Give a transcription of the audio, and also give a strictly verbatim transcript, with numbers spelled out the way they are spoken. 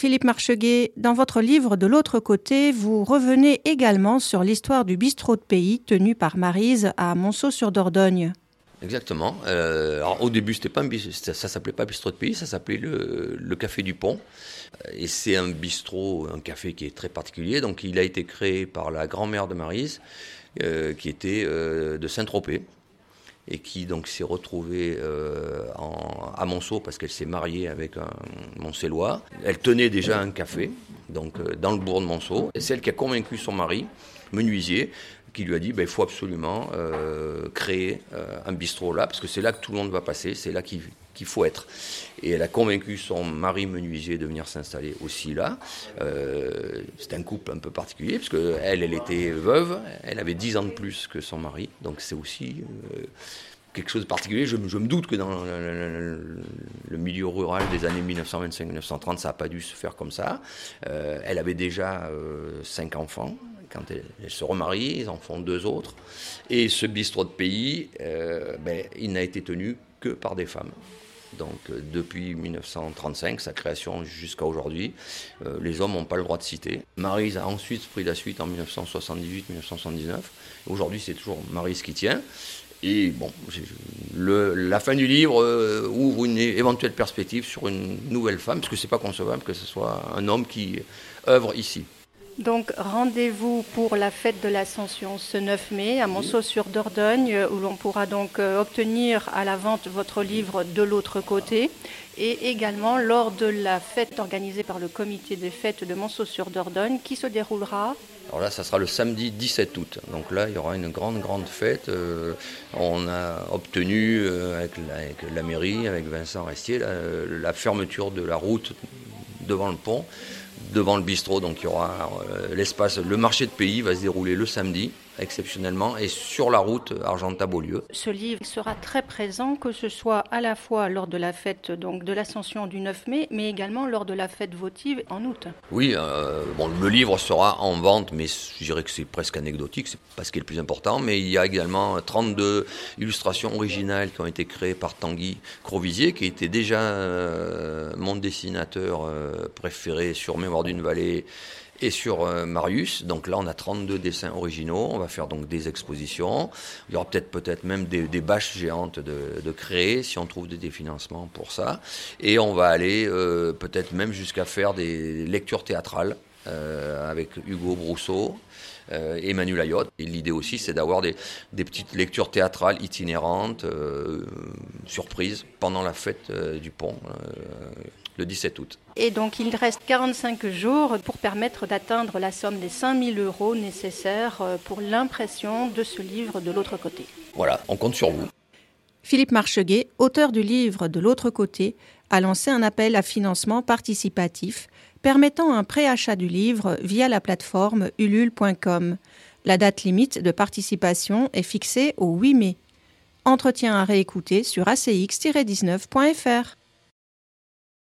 Philippe Marcheguet, dans votre livre De l'autre côté, vous revenez également sur l'histoire du bistrot de pays tenu par Maryse à Monceau-sur-Dordogne. Exactement. Euh, alors, au début, c'était pas un bistrot, ça, ça s'appelait pas bistrot de pays, ça s'appelait le, le Café du Pont. Et c'est un bistrot, un café qui est très particulier. Donc, il a été créé par la grand-mère de Maryse, euh, qui était euh, de Saint-Tropez, et qui donc s'est retrouvée euh, en, à Monceau parce qu'elle s'est mariée avec un Moncélois. Elle tenait déjà un café, donc euh, dans le bourg de Monceau. Et c'est elle qui a convaincu son mari, menuisier, qui lui a dit ben, il faut absolument euh, créer euh, un bistrot là, parce que c'est là que tout le monde va passer, c'est là qu'il, qu'il faut être. Et elle a convaincu son mari menuisier de venir s'installer aussi là. Euh, c'est un couple un peu particulier, parce qu'elle, elle était veuve, elle avait dix ans de plus que son mari, donc c'est aussi euh, quelque chose de particulier. Je, je me doute que dans le, le, le milieu rural des années dix-neuf cent vingt-cinq dix-neuf cent trente, ça n'a pas dû se faire comme ça. Euh, elle avait déjà euh, cinq enfants. Quand elle, elle se remarie, ils en font deux autres. Et ce bistrot de pays, euh, ben, il n'a été tenu que par des femmes. Donc euh, depuis dix-neuf cent trente-cinq, sa création jusqu'à aujourd'hui, euh, les hommes n'ont pas le droit de citer. Maryse a ensuite pris la suite en dix-neuf cent soixante-dix-huit dix-neuf cent soixante-dix-neuf. Aujourd'hui, c'est toujours Maryse qui tient. Et bon, le, la fin du livre euh, ouvre une éventuelle perspective sur une nouvelle femme, parce que c'est pas concevable que ce soit un homme qui œuvre ici. Donc rendez-vous pour la fête de l'Ascension ce neuf mai à Monceau-sur-Dordogne, où l'on pourra donc obtenir à la vente votre livre De l'autre côté, et également lors de la fête organisée par le comité des fêtes de Monceau-sur-Dordogne qui se déroulera. Alors là, ça sera le samedi dix-sept août. Donc là, il y aura une grande, grande fête. Euh, on a obtenu euh, avec, la, avec la mairie, avec Vincent Restier, la, la fermeture de la route devant le pont, devant le bistrot. Donc il y aura euh, l'espace, le marché de pays va se dérouler le samedi, exceptionnellement, et sur la route Argentat-Beaulieu. Ce livre sera très présent, que ce soit à la fois lors de la fête donc, de l'Ascension du neuf mai, mais également lors de la fête votive en août. Oui, euh, bon, le livre sera en vente, mais je dirais que c'est presque anecdotique, c'est pas ce qui est le plus important, mais il y a également trente-deux illustrations originales qui ont été créées par Tanguy Crovisier, qui était déjà euh, mon dessinateur euh, préféré sur Mémoire d'une vallée et sur euh, Marius. Donc là, on a trente-deux dessins originaux. On va faire donc des expositions. Il y aura peut-être peut-être même des, des bâches géantes de, de créer, si on trouve des, des financements pour ça. Et on va aller euh, peut-être même jusqu'à faire des lectures théâtrales euh, avec Hugo Brousseau, euh, Emmanuel Ayotte. Et l'idée aussi, c'est d'avoir des, des petites lectures théâtrales itinérantes, euh, surprises, pendant la fête euh, du pont, euh, le dix-sept août. Et donc, il reste quarante-cinq jours pour permettre d'atteindre la somme des cinq mille euros nécessaires pour l'impression de ce livre De l'autre côté. Voilà, on compte sur vous. Philippe Marcheguet, auteur du livre De l'autre côté, a lancé un appel à financement participatif permettant un préachat du livre via la plateforme ulule point com. La date limite de participation est fixée au huit mai. Entretien à réécouter sur a c x tiret dix-neuf point f r.